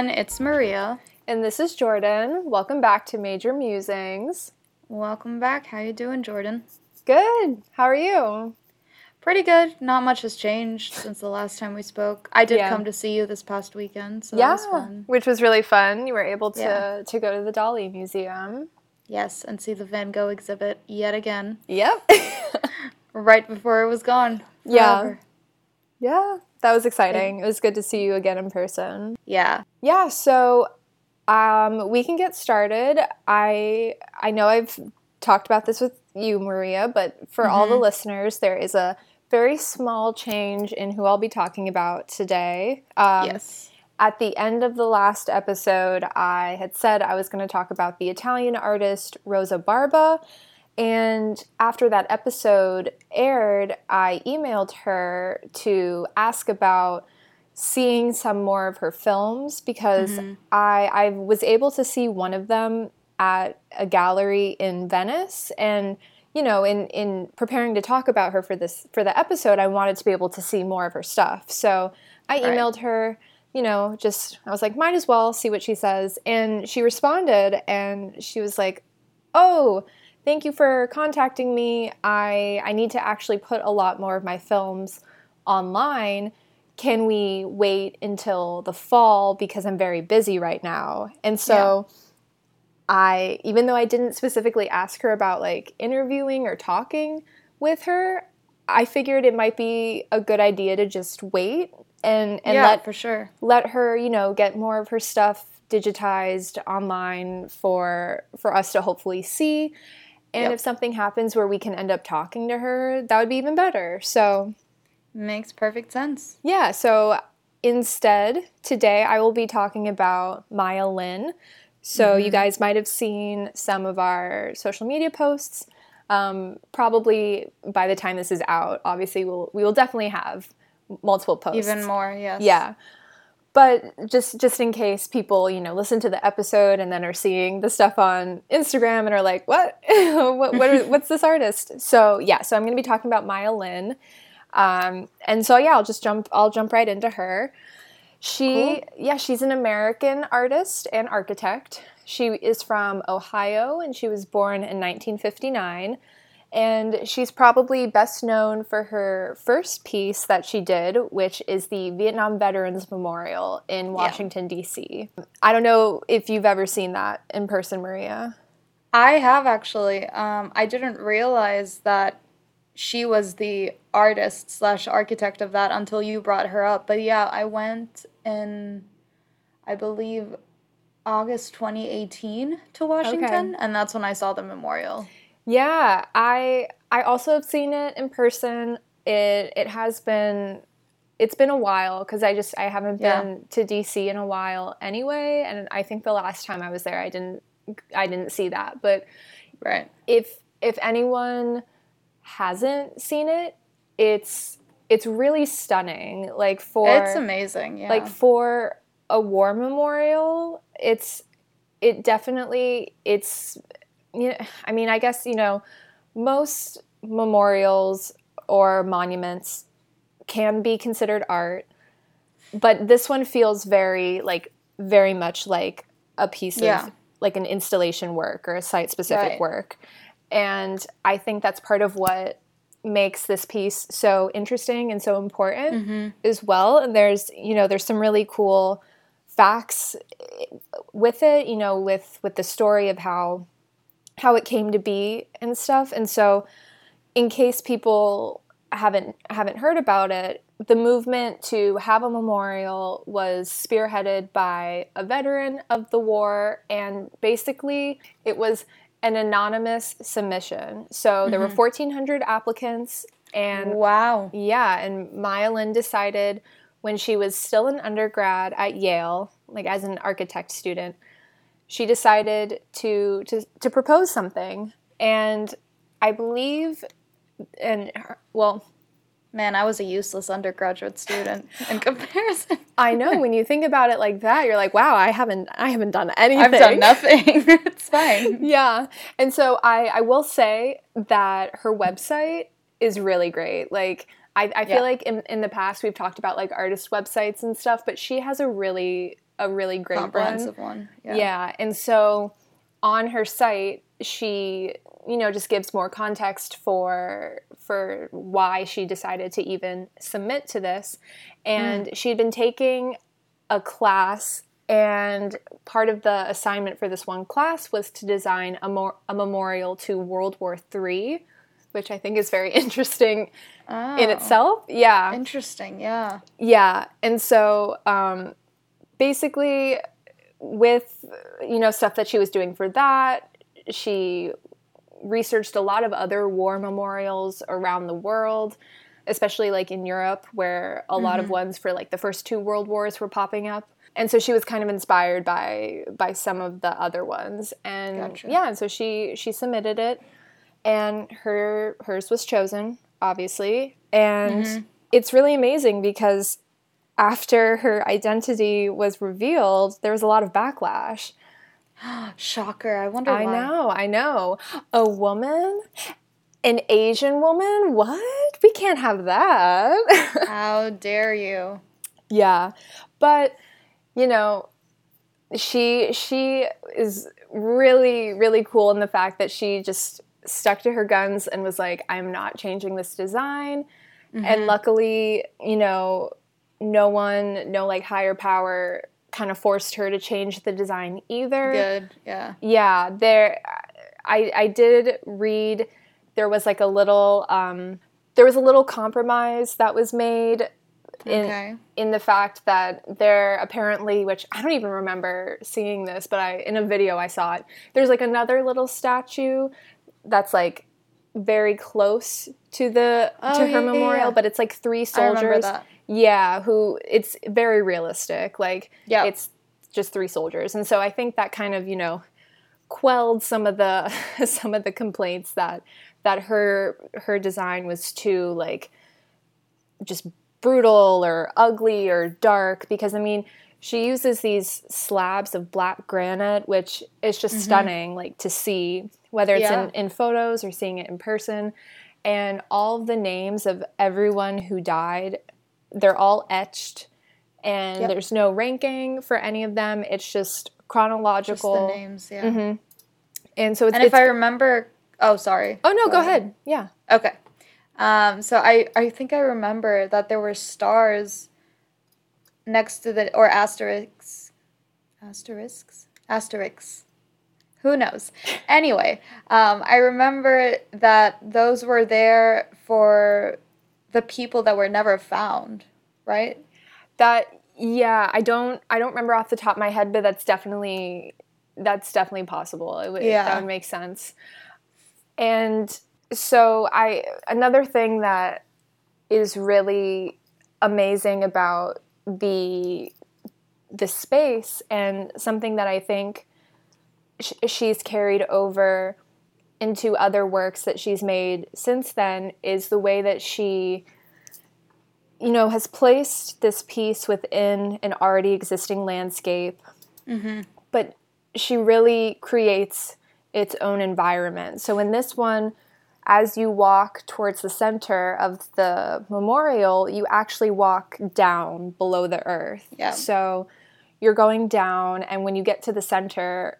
everyone, it's Maria. And this is Jordan. Welcome back to Major Musings. Welcome back. How you doing, Jordan? Good. How are you? Pretty good. Not much has changed since the last time we spoke. I did come to see you this past weekend, so that was fun. Which was really fun. You were able to go to the Dali Museum. Yes, and see the Van Gogh exhibit yet again. Yep. Right before it was gone. Forever. Yeah. That was exciting. It was good to see you again in person. Yeah. Yeah, so we can get started. I know I've talked about this with you, Maria, but for all the listeners, there is a very small change in who I'll be talking about today. Yes. At the end of the last episode, I had said I was going to talk about the Italian artist Rosa Barba. And after that episode aired, I emailed her to ask about seeing some more of her films because I was able to see one of them at a gallery in Venice. And, you know, in preparing to talk about her for the episode, I wanted to be able to see more of her stuff. So I emailed her, you know, I was like, might as well see what she says. And she responded and she was like, oh, thank you for contacting me. I need to actually put a lot more of my films online. Can we wait until the fall because I'm very busy right now? And so even though I didn't specifically ask her about like interviewing or talking with her, I figured it might be a good idea to just wait and let her, you know, get more of her stuff digitized online for us to hopefully see. And if something happens where we can end up talking to her, that would be even better. So makes perfect sense. Yeah, so instead, today I will be talking about Maya Lin. So you guys might have seen some of our social media posts. Probably by the time this is out, obviously we will definitely have multiple posts. Even more, yes. Yeah. But just in case people, you know, listen to the episode and then are seeing the stuff on Instagram and are like, what? What's this artist? So I'm going to be talking about Maya Lin. And so I'll jump right into her. She's an American artist and architect. She is from Ohio and she was born in 1959. And she's probably best known for her first piece that she did, which is the Vietnam Veterans Memorial in Washington, D.C. I don't know if you've ever seen that in person, Maria. I have actually. I didn't realize that she was the artist / architect of that until you brought her up. But yeah, I went in, I believe, August 2018 to Washington, and that's when I saw the memorial. Yeah, I also have seen it in person. It's been a while because I haven't been to DC in a while anyway, and I think the last time I was there I didn't see that. But if anyone hasn't seen it, it's really stunning. It's amazing, yeah. Like for a war memorial, it's you know, I mean, I guess, you know, most memorials or monuments can be considered art, but this one feels very much like a piece of like an installation work or a site-specific work. And I think that's part of what makes this piece so interesting and so important as well. And there's some really cool facts with it, you know, with the story of how it came to be and stuff. And so in case people haven't heard about it, the movement to have a memorial was spearheaded by a veteran of the war, and basically it was an anonymous submission. So there were 1,400 applicants, and and Maya Lin decided when she was still an undergrad at Yale, like as an architect student, she decided to propose something. And I believe, man, I was a useless undergraduate student in comparison. I know, when you think about it like that, you're like, wow, I haven't done anything. I've done nothing. It's fine. Yeah. And so I will say that her website is really great. Like, I feel like in the past we've talked about like artist websites and stuff, but she has a really a really great Comprehensive one. Yeah. Yeah, and so on her site, she, just gives more context for why she decided to even submit to this. And she'd been taking a class, and part of the assignment for this one class was to design a memorial to World War III, which I think is very interesting in itself. Yeah. Interesting, yeah. Yeah, and so basically with stuff that she was doing for that, she researched a lot of other war memorials around the world, especially like in Europe, where a lot of ones for like the first two world wars were popping up. And so she was kind of inspired by some of the other ones. And Gotcha. yeah, and so she submitted it, and hers was chosen, obviously. And it's really amazing because after her identity was revealed, there was a lot of backlash. Shocker. I wonder why. I know. A woman? An Asian woman? What? We can't have that. How dare you? Yeah. But, she is really, really cool in the fact that she just stuck to her guns and was like, I'm not changing this design. And luckily, no one, no like higher power kind of forced her to change the design either. Good, yeah. Yeah, I did read there was like a little compromise that was made in the fact that there apparently, which I don't even remember seeing this, but in a video I saw it. There's like another little statue that's like very close to her memorial, but it's like three soldiers. I remember that. Yeah, who it's very realistic. Like it's just three soldiers. And so I think that kind of, quelled some of the complaints that her design was too like just brutal or ugly or dark, because I mean, she uses these slabs of black granite, which is just stunning, like to see, whether it's in photos or seeing it in person. And all of the names of everyone who died, they're all etched, and there's no ranking for any of them. It's just chronological. Just the names, yeah. And so it's... And if I remember... Oh, sorry. Oh, no, go ahead. Yeah. Okay. So I think I remember that there were stars next to the... Or asterisks. Asterisks. Who knows? Anyway, I remember that those were there for the people that were never found, right? Yeah, I don't remember off the top of my head, but that's definitely possible. That would make sense. And so another thing that is really amazing about the space, and something that I think she's carried over into other works that she's made since then, is the way that she, has placed this piece within an already existing landscape, but she really creates its own environment. So in this one, as you walk towards the center of the memorial, you actually walk down below the earth. Yeah. So you're going down, and when you get to the center,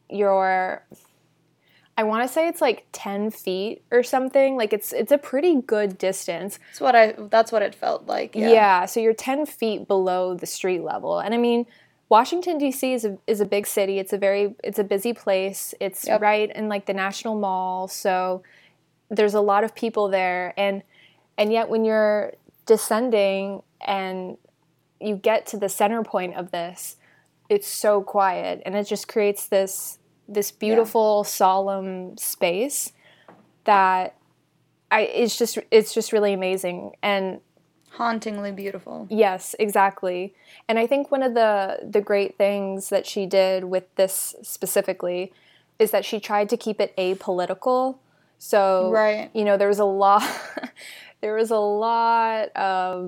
I want to say it's like 10 feet or something. Like it's a pretty good distance. That's what it felt like. Yeah. So you're 10 feet below the street level. And I mean, Washington, D.C. is a big city. It's a busy place. It's right in like the National Mall. So there's a lot of people there. And yet when you're descending and you get to the center point of this, it's so quiet, and it just creates this beautiful, solemn space that it's just really amazing and hauntingly beautiful. Yes, exactly. And I think one of the great things that she did with this specifically is that she tried to keep it apolitical. So there was a lot of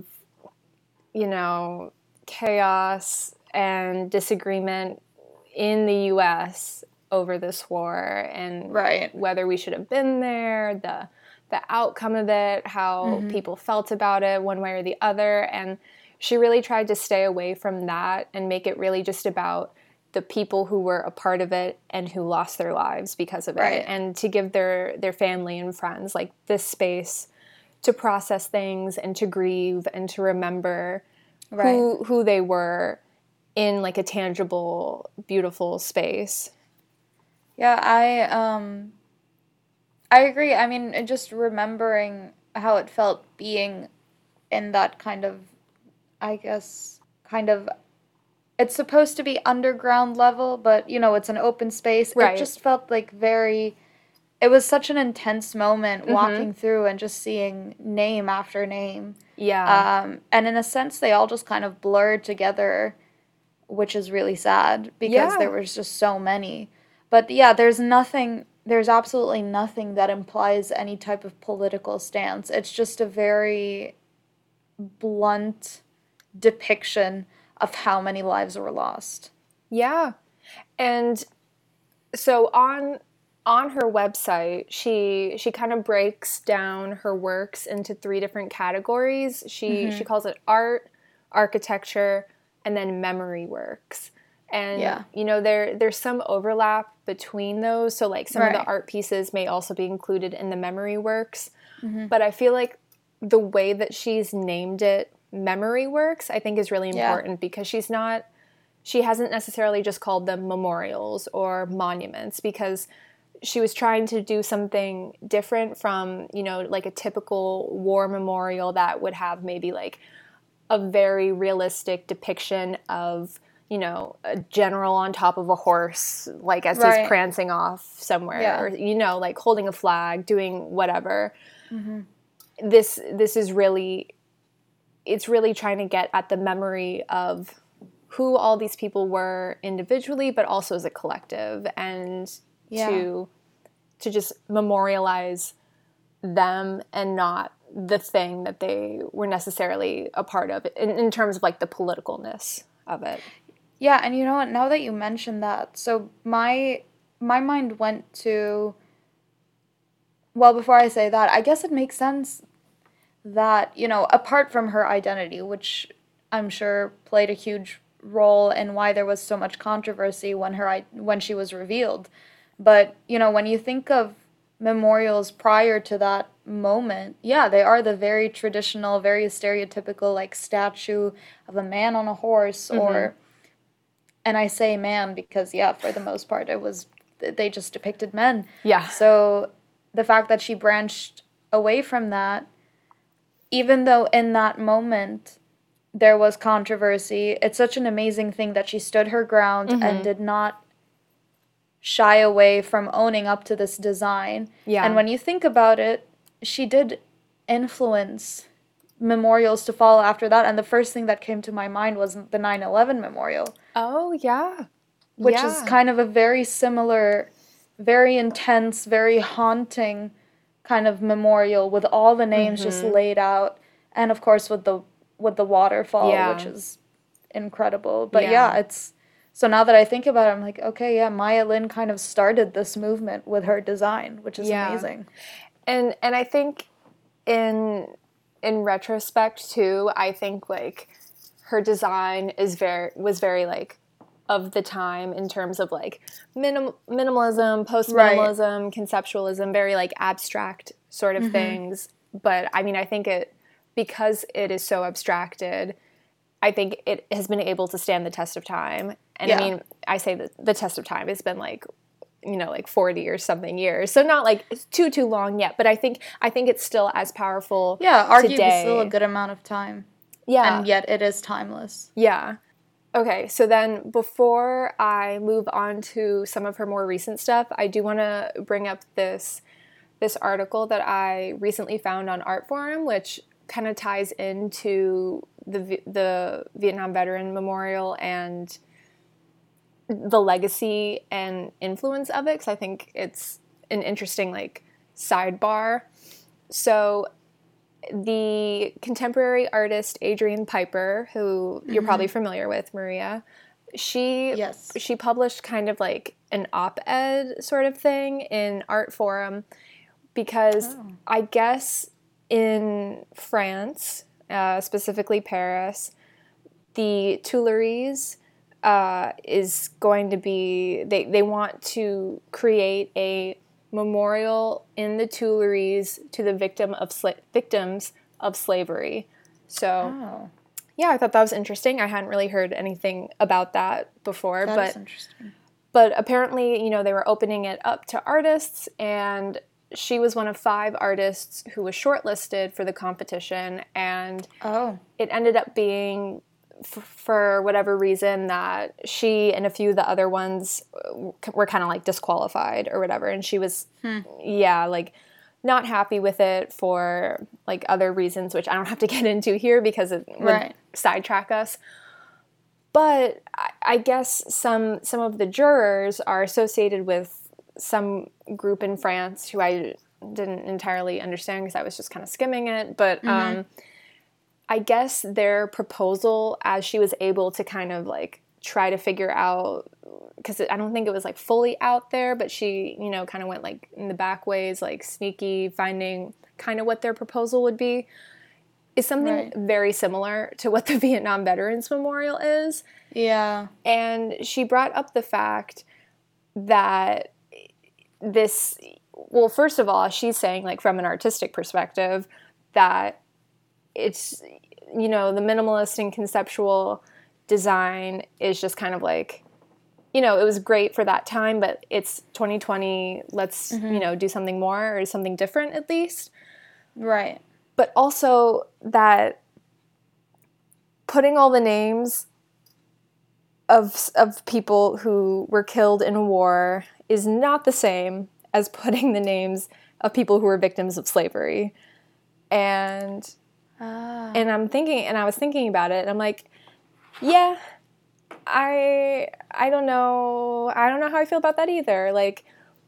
chaos and disagreement in the U.S. over this war, and whether we should have been there, the outcome of it, how people felt about it one way or the other. And she really tried to stay away from that and make it really just about the people who were a part of it and who lost their lives because of Right. it, and to give their family and friends like this space to process things and to grieve and to remember Right. who they were in like a tangible, beautiful space. Yeah, I agree. I mean, just remembering how it felt being in that kind of, I guess, kind of, it's supposed to be underground level, but it's an open space. It Right. just felt like it was such an intense moment Mm-hmm. walking through and just seeing name after name. Yeah. And in a sense, they all just kind of blurred together, which is really sad because Yeah. there was just so many. But yeah, there's absolutely nothing that implies any type of political stance. It's just a very blunt depiction of how many lives were lost. Yeah. And so on her website, she kind of breaks down her works into three different categories. She calls it art, architecture, and then memory works. And Yeah. there's some overlap between those. So like some of the Right. art pieces may also be included in the memory works. Mm-hmm. But I feel like the way that she's named it memory works, I think is really Yeah. important because she hasn't necessarily just called them memorials or monuments, because she was trying to do something different from, like a typical war memorial that would have maybe like a very realistic depiction of, a general on top of a horse, like as he's Right. prancing off somewhere, Yeah. or, like holding a flag, doing whatever. Mm-hmm. This is really, it's really trying to get at the memory of who all these people were individually, but also as a collective, and Yeah. to just memorialize them and not the thing that they were necessarily a part of in terms of like the politicalness of it. Yeah, and you know what? Now that you mentioned that, so my mind went to, well, before I say that, I guess it makes sense that, apart from her identity, which I'm sure played a huge role in why there was so much controversy when she was revealed. But, when you think of memorials prior to that moment, yeah, they are the very traditional, very stereotypical like statue of a man on a horse, or and I say man because yeah, for the most part they just depicted men. Yeah. So the fact that she branched away from that, even though in that moment there was controversy, it's such an amazing thing that she stood her ground and did not shy away from owning up to this design. Yeah. And when you think about it, she did influence memorials to follow after that, and the first thing that came to my mind was the 9/11 memorial. Oh, yeah. Which is kind of a very similar, very intense, very haunting kind of memorial with all the names just laid out, and of course with the waterfall, which is incredible. But yeah, it's so now that I think about it, I'm like, okay, yeah, Maya Lin kind of started this movement with her design, which is amazing. And I think in retrospect too, I think like her design was very like of the time in terms of like minimalism, post-minimalism, conceptualism, very like abstract sort of things. But I mean, I think because it is so abstracted, I think it has been able to stand the test of time. And I mean, I say that the test of time has been like, like 40 or something years. So not like too long yet, but I think it's still as powerful. Yeah, arguably today. Still a good amount of time. Yeah. And yet it is timeless. Yeah. Okay, so then before I move on to some of her more recent stuff, I do want to bring up this article that I recently found on Artforum, which kind of ties into the Vietnam Veteran Memorial and the legacy and influence of it, because I think it's an interesting like sidebar. So the contemporary artist Adrian Piper, who you're probably familiar with, Maria, she published kind of like an op-ed sort of thing in Artforum because I guess in France, specifically Paris, the Tuileries is going to be, they want to create a memorial in the Tuileries to the victims of slavery. So, Oh, yeah, I thought that was interesting. I hadn't really heard anything about that before, that is interesting. but apparently, you know, they were opening it up to artists, and she was one of 5 artists who was shortlisted for the competition, and Oh, it ended up being, for whatever reason, that she and a few of the other ones were kind of like disqualified or whatever, and she was, yeah, like not happy with it for like other reasons, which I don't have to get into here because it would right. sidetrack us. But I guess some of the jurors are associated with some group in France who I didn't entirely understand because I was just kind of skimming it. But I guess their proposal, as she was able to kind of like try to figure out, because I don't think it was like fully out there, but she, you know, kind of went like in the back ways, like sneaky, finding kind of what their proposal would be, is something Right. very similar to what the Vietnam Veterans Memorial is. Yeah. And she brought up the fact that this, well, first of all, she's saying, like, from an artistic perspective, that it's, you know, the minimalist and conceptual design is just kind of like, you know, it was great for that time, but it's 2020, let's, you know, do something more or something different at least. Right. But also that putting all the names of people who were killed in a war is not the same as putting the names of people who were victims of slavery. And and I was thinking about it, and I'm like, yeah, I don't know how I feel about that either. Like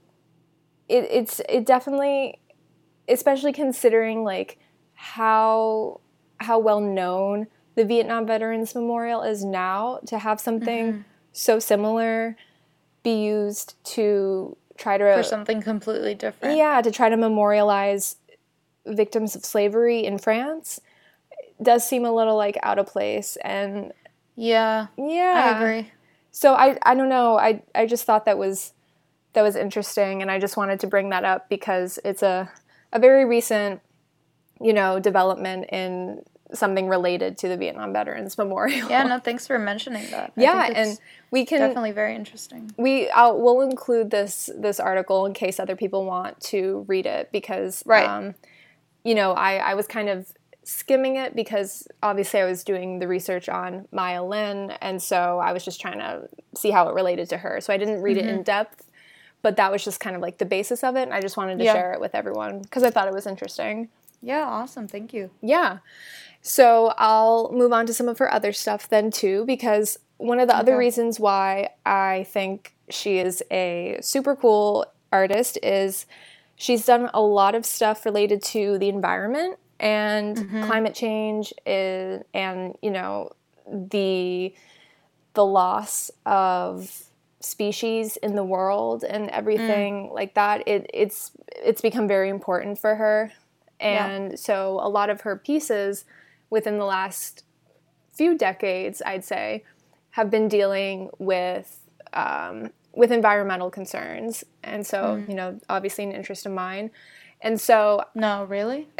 it definitely, especially considering like how well known the Vietnam Veterans Memorial is now, to have something so similar be used to try to, For something completely different. yeah, to try to memorialize victims of slavery in France does seem a little like out of place. And Yeah. yeah, I agree. so I don't know, I just thought that was interesting, and I just wanted to bring that up because it's a very recent, you know, development in something related to the Vietnam Veterans Memorial. Yeah, no, thanks for mentioning that. I Yeah, think it's and we can definitely very interesting. we'll include this article in case other people want to read it, because Right. you know, I was kind of skimming it because obviously I was doing the research on Maya Lin, and so I was just trying to see how it related to her. So I didn't read it in depth, but that was just kind of like the basis of it, and I just wanted to share it with everyone because I thought it was interesting. Yeah, awesome. Thank you. Yeah. So I'll move on to some of her other stuff then too, because one of the other reasons why I think she is a super cool artist is she's done a lot of stuff related to the environment and climate change and you know, the loss of species in the world and everything like that. It's become very important for her. And so a lot of her pieces within the last few decades, I'd say, have been dealing with environmental concerns. And so, you know, obviously an interest of mine. And so, No, really?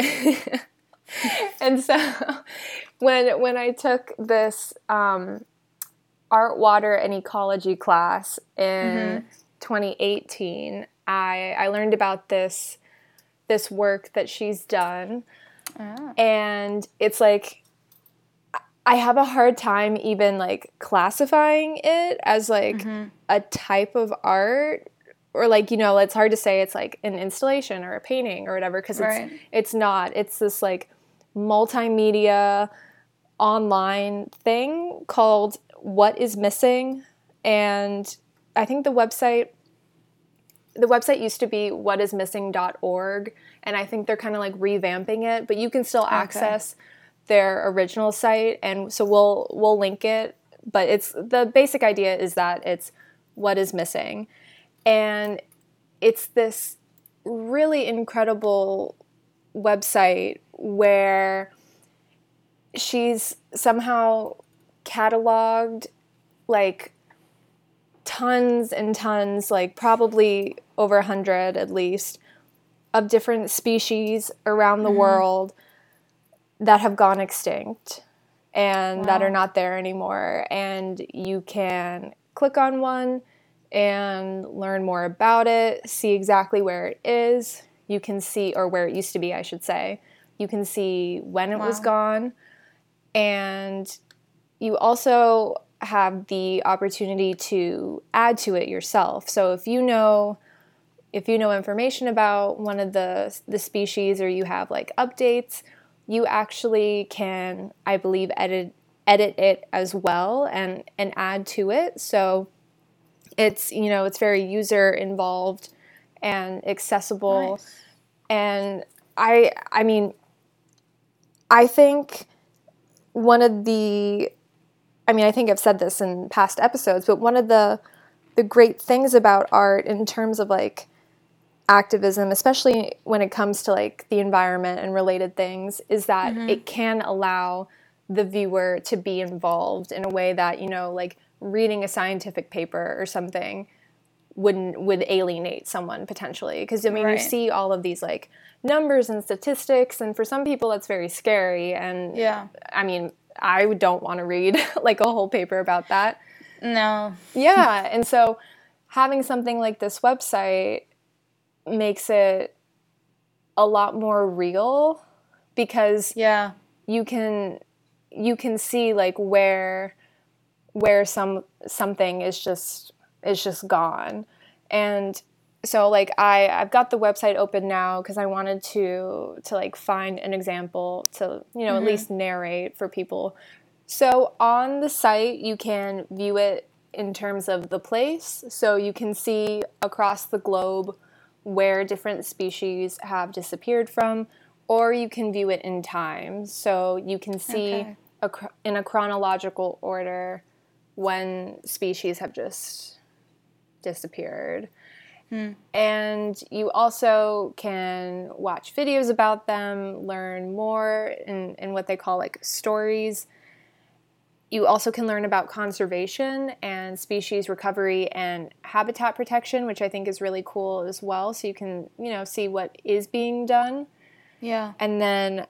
and so when I took this art, water, and ecology class in 2018, I learned about this work that she's done. And it's like, I have a hard time even like classifying it as like a type of art, or like, you know, it's hard to say it's like an installation or a painting or whatever, because it's not. It's this like multimedia online thing called What is Missing, and I think the website used to be whatismissing.org, and I think they're kind of like revamping it, but you can still access their original site, and so we'll link it, but it's, the basic idea is that it's what is missing, and it's this really incredible website where she's somehow cataloged like tons and tons, like probably over 100 at least, of different species around the world that have gone extinct and that are not there anymore. And you can click on one and learn more about it, see exactly where it is. You can see, or where it used to be, I should say. You can see when it was gone. And you also have the opportunity to add to it yourself. So if you know information about one of the species, or you have like updates, you actually can, I believe, edit it as well and add to it. So it's, it's very user involved and accessible. Nice. And I mean, I think I think I've said this in past episodes, but one of the great things about art in terms of like activism, especially when it comes to like the environment and related things, is that it can allow the viewer to be involved in a way that, like reading a scientific paper or something would alienate someone potentially. Because I mean, you see all of these like numbers and statistics, and for some people that's very scary. And I mean, I don't want to read like a whole paper about that. No. Yeah, and so having something like this website makes it a lot more real, because you can see like where something is just gone. And so like I've got the website open now because I wanted to like find an example to at least narrate for people. So on the site you can view it in terms of the place, so you can see across the globe where different species have disappeared from, or you can view it in time, so you can see in a chronological order when species have just disappeared. And you also can watch videos about them, learn more in what they call like stories. You also can learn about conservation and species recovery and habitat protection, which I think is really cool as well. So you can, see what is being done. Yeah. And then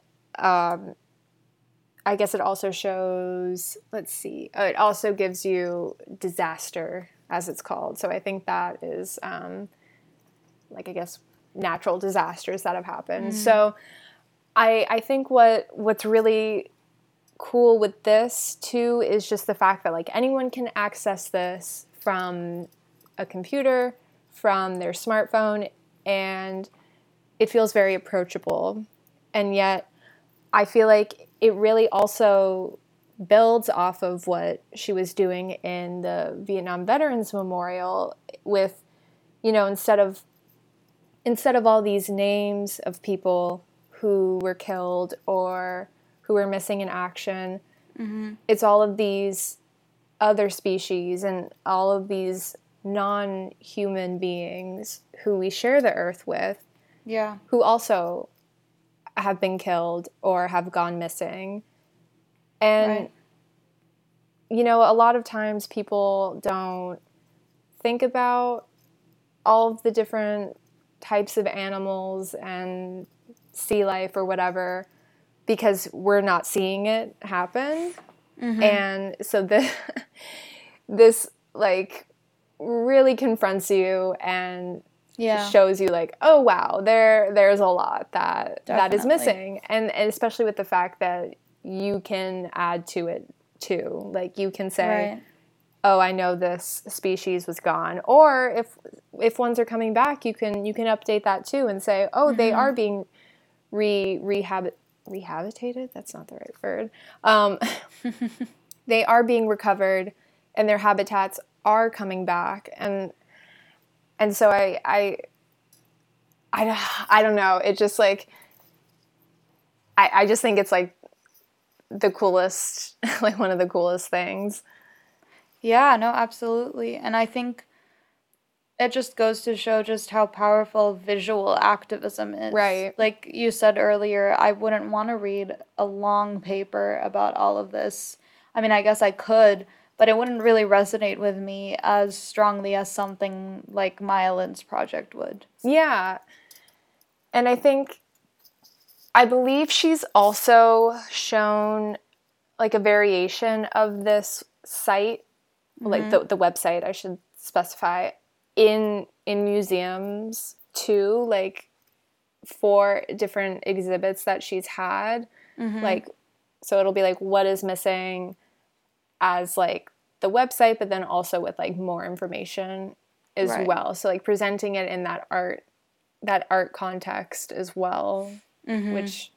I guess it also shows, let's see, it also gives you disaster, as it's called. So I think that is, like, I guess, natural disasters that have happened. So I think what's really cool with this too is just the fact that like anyone can access this from a computer, from their smartphone, and it feels very approachable. And yet I feel like it really also builds off of what she was doing in the Vietnam Veterans Memorial with, instead of all these names of people who were killed or who were missing in action, it's all of these other species and all of these non-human beings who we share the earth with, who also have been killed or have gone missing. And, a lot of times people don't think about all of the different types of animals and sea life or whatever, because we're not seeing it happen. And so this like really confronts you and shows you like, oh wow, there's a lot that is missing. And especially with the fact that you can add to it too. Like you can say, oh, I know this species was gone. Or if ones are coming back, you can update that too and say, oh, they are being rehabilitated? That's not the right word. They are being recovered and their habitats are coming back. And so I don't know. It just like, I just think it's like the coolest, like one of the coolest things. Yeah, no, absolutely. And I think it just goes to show just how powerful visual activism is. Right. Like you said earlier, I wouldn't want to read a long paper about all of this. I mean, I guess I could, but it wouldn't really resonate with me as strongly as something like Maya project would. Yeah. And I believe she's also shown like a variation of this site, like the website, I should specify, in museums too, like for different exhibits that she's had. Like, so it'll be like what is missing as like the website, but then also with like more information as Right. well. So like presenting it in that art context as well, which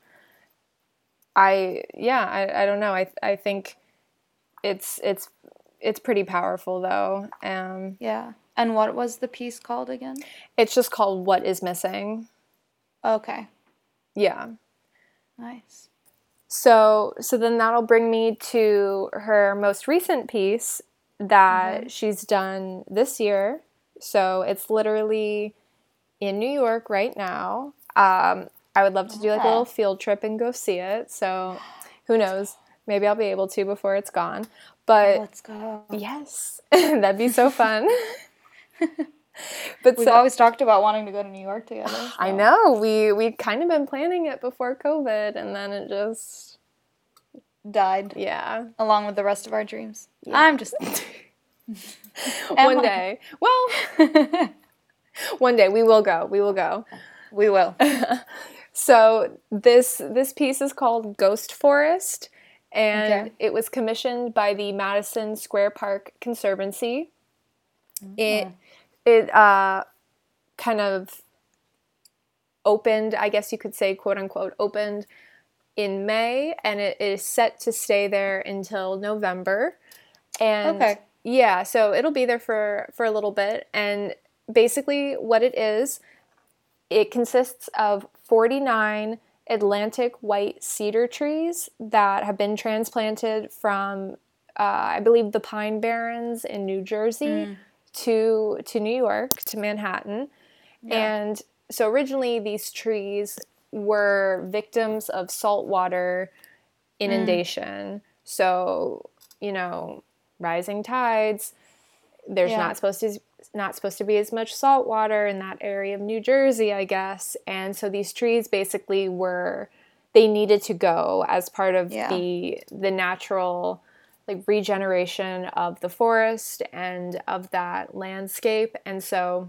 I don't know. I think it's pretty powerful though. Yeah. And what was the piece called again? It's just called What is Missing. Okay. Yeah. Nice. So then that'll bring me to her most recent piece that she's done this year. So it's literally in New York right now. I would love to do like a little field trip and go see it. So who knows? Maybe I'll be able to before it's gone. But Let's go. yes, that'd be so fun. But We've always talked about wanting to go to New York together. So. I know. We kind of been planning it before COVID, and then it just died. Yeah. Along with the rest of our dreams. Yeah. I'm just one day. Well, one day we will go. We will go. We will. So this piece is called Ghost Forest, and it was commissioned by the Madison Square Park Conservancy. It kind of opened, I guess you could say, quote unquote, opened in May, and it is set to stay there until November. And yeah, so it'll be there for a little bit. And basically what it is, it consists of 49 Atlantic white cedar trees that have been transplanted from, I believe, the Pine Barrens in New Jersey to New York, to Manhattan. Yeah. And so originally these trees were victims of saltwater inundation. So, rising tides, there's not supposed to be as much salt water in that area of New Jersey, I guess. And so these trees basically they needed to go as part of the natural like regeneration of the forest and of that landscape. And so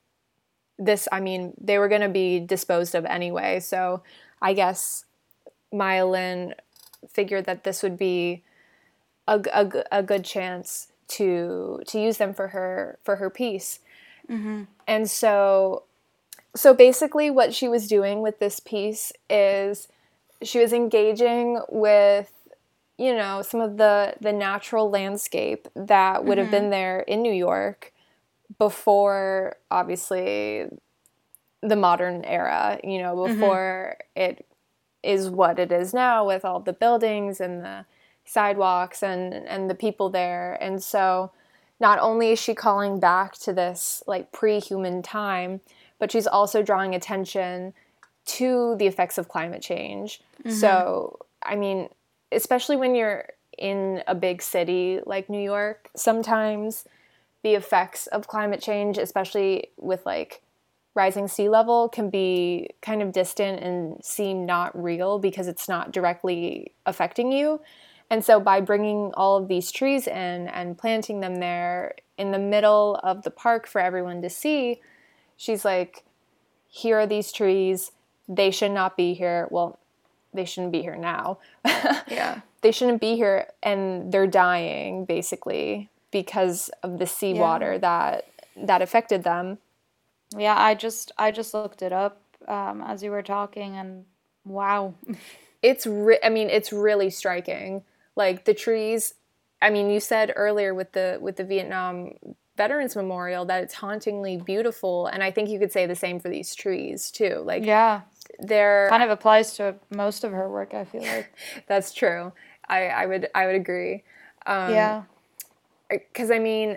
they were going to be disposed of anyway. So I guess Maya Lin figured that this would be a good chance to use them for her piece. And so basically what she was doing with this piece is she was engaging with some of the natural landscape that would have been there in New York before, obviously, the modern era, before it is what it is now with all the buildings and the sidewalks and the people there. And so not only is she calling back to this like pre-human time, but she's also drawing attention to the effects of climate change. So, I mean, especially when you're in a big city like New York, sometimes the effects of climate change, especially with like rising sea level, can be kind of distant and seem not real because it's not directly affecting you. And so by bringing all of these trees in and planting them there in the middle of the park for everyone to see, she's like, here are these trees. They should not be here. Well, they shouldn't be here now. Yeah. They shouldn't be here, and they're dying, basically, because of the seawater that affected them. Yeah, I just looked it up as you were talking, and wow. It's really striking. Like the trees, I mean, you said earlier with the Vietnam Veterans Memorial that it's hauntingly beautiful, and I think you could say the same for these trees too. Like, yeah, they're kind of applies to most of her work, I feel like. That's true. I would agree. Yeah. Because I mean,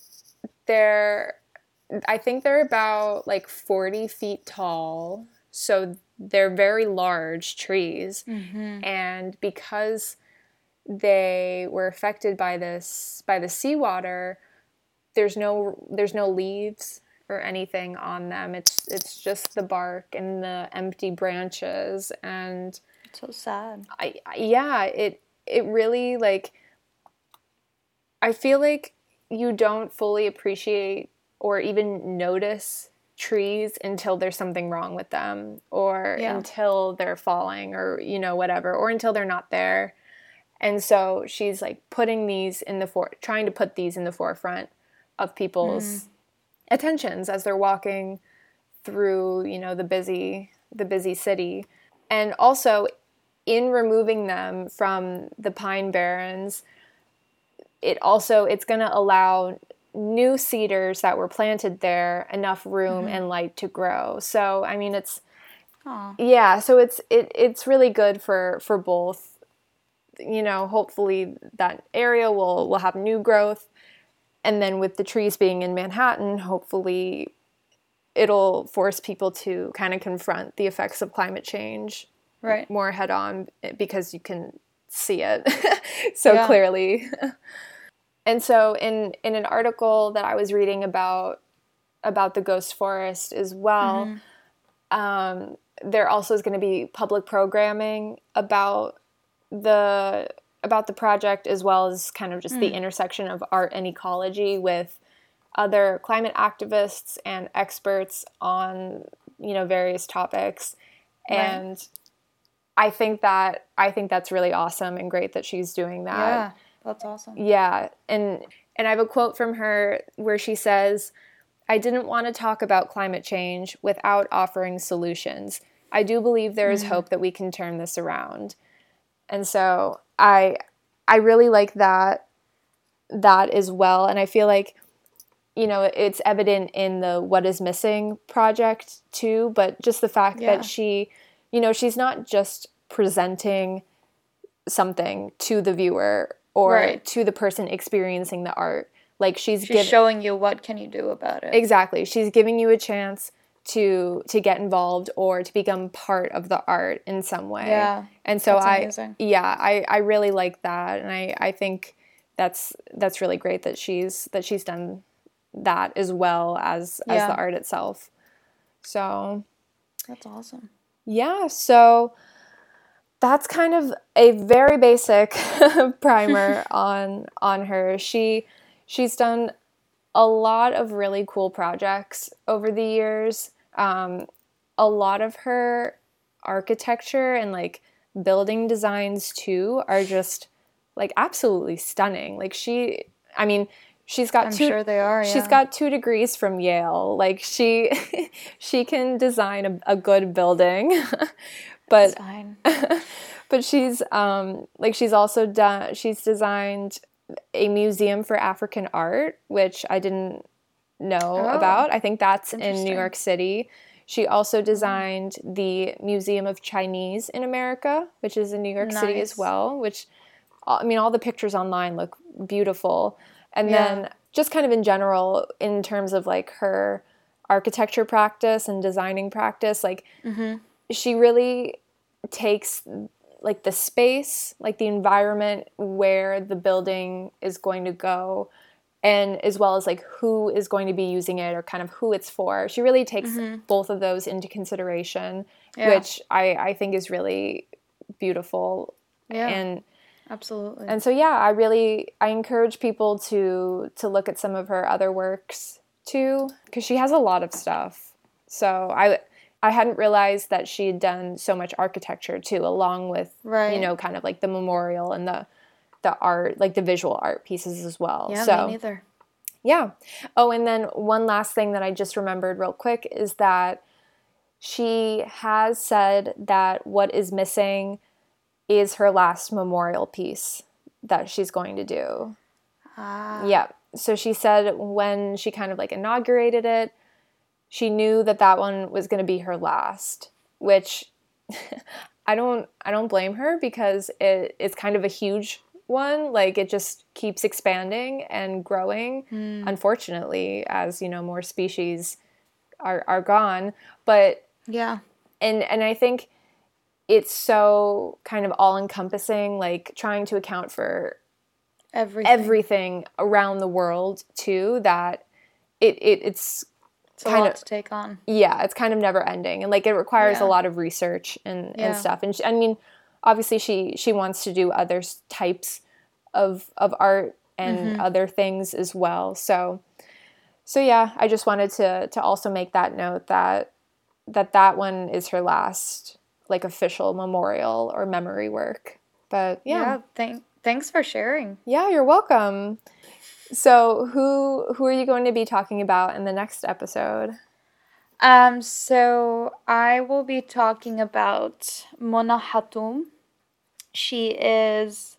I think they're about like 40 feet tall, so they're very large trees. And because they were affected by the seawater, there's no leaves or anything on them. It's just the bark and the empty branches, and It's so sad. it really, like, I feel like you don't fully appreciate or even notice trees until there's something wrong with them, or until they're falling, or whatever, or until they're not there. And so she's like putting these trying to put these in the forefront of people's attentions as they're walking through, the busy city. And also, in removing them from the Pine Barrens, it's going to allow new cedars that were planted there enough room and light to grow. So I mean, it's so it's really good for both. Hopefully that area will have new growth, and then with the trees being in Manhattan, hopefully it'll force people to kind of confront the effects of climate change more head on, because you can see it so clearly. And so in an article that I was reading about the ghost forest as well, there also is going to be public programming about the project, as well as kind of just the intersection of art and ecology with other climate activists and experts on various topics. And I think that's really awesome and great that she's doing that. Yeah, that's awesome. Yeah, and I have a quote from her where she says, "I didn't want to talk about climate change without offering solutions. I do believe there is hope that we can turn this around." And so I really like that as well. And I feel like, it's evident in the What Is Missing project too, but just the fact that she, she's not just presenting something to the viewer or to the person experiencing the art. Like she's showing you what can you do about it. Exactly. She's giving you a chance to get involved or to become part of the art in some way. Yeah. And so amazing. I really like that, and I think that's really great that she's done that as well as the art itself. So that's awesome. Yeah, so that's kind of a very basic primer on her. She's done a lot of really cool projects over the years. A lot of her architecture and like building designs too are just like absolutely stunning. Like she's got I'm sure they are. She's got 2 degrees from Yale. Like she can design a good building. But that's fine. But she's designed a museum for African art, which I didn't know about. I think that's in New York City. She also designed the Museum of Chinese in America, which is in New York City as well, which, I mean, all the pictures online look beautiful. And then just kind of in general, in terms of like her architecture practice and designing practice, like she really takes like the space, like the environment where the building is going to go, and as well as like who is going to be using it or kind of who it's for. She really takes both of those into consideration, which I think is really beautiful. Yeah, and absolutely. And so I encourage people to look at some of her other works too, because she has a lot of stuff. So I hadn't realized that she had done so much architecture too, along with kind of like the memorial and the art, like the visual art pieces as well. Yeah, me neither. Yeah. Oh, and then one last thing that I just remembered real quick is that she has said that What Is Missing is her last memorial piece that she's going to do. Yeah. So she said when she kind of like inaugurated it, she knew that one was going to be her last, which I don't blame her, because it's kind of a huge one. Like it just keeps expanding and growing, unfortunately, as more species are gone. But and I think it's so kind of all-encompassing, like trying to account for everything around the world too, that it's a lot to take on. Yeah, it's kind of never ending, and like it requires a lot of research and stuff. And I mean, obviously she wants to do other types of art and other things as well. So yeah, I just wanted to also make that note that one is her last like official memorial or memory work. But thanks for sharing. Yeah, you're welcome. So who are you going to be talking about in the next episode? So I will be talking about Mona Hatoum. She is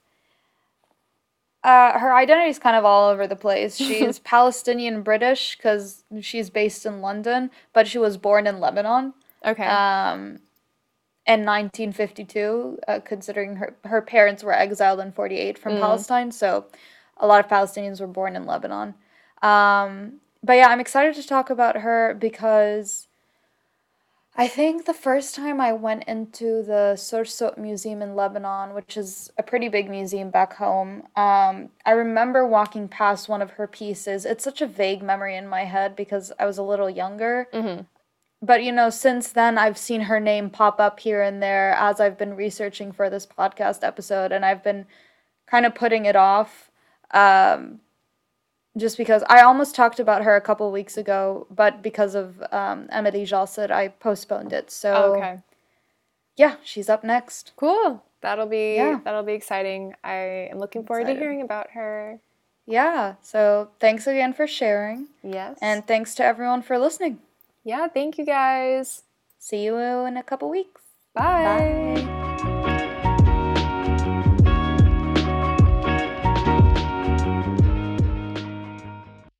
her identity is kind of all over the place. She's Palestinian British because she's based in London, but she was born in Lebanon. Okay. In 1952, considering her parents were exiled in 48 from Palestine, so a lot of Palestinians were born in Lebanon. But yeah, I'm excited to talk about her because I think the first time I went into the Sorsot Museum in Lebanon, which is a pretty big museum back home, I remember walking past one of her pieces. It's such a vague memory in my head because I was a little younger. But, since then, I've seen her name pop up here and there as I've been researching for this podcast episode, and I've been kind of putting it off. Just because I almost talked about her a couple weeks ago, but because of Emily Jalsid, I postponed it. So, yeah, she's up next. Cool. That'll be exciting. I am looking forward to hearing about her. Yeah. So thanks again for sharing. Yes. And thanks to everyone for listening. Yeah. Thank you guys. See you in a couple weeks. Bye.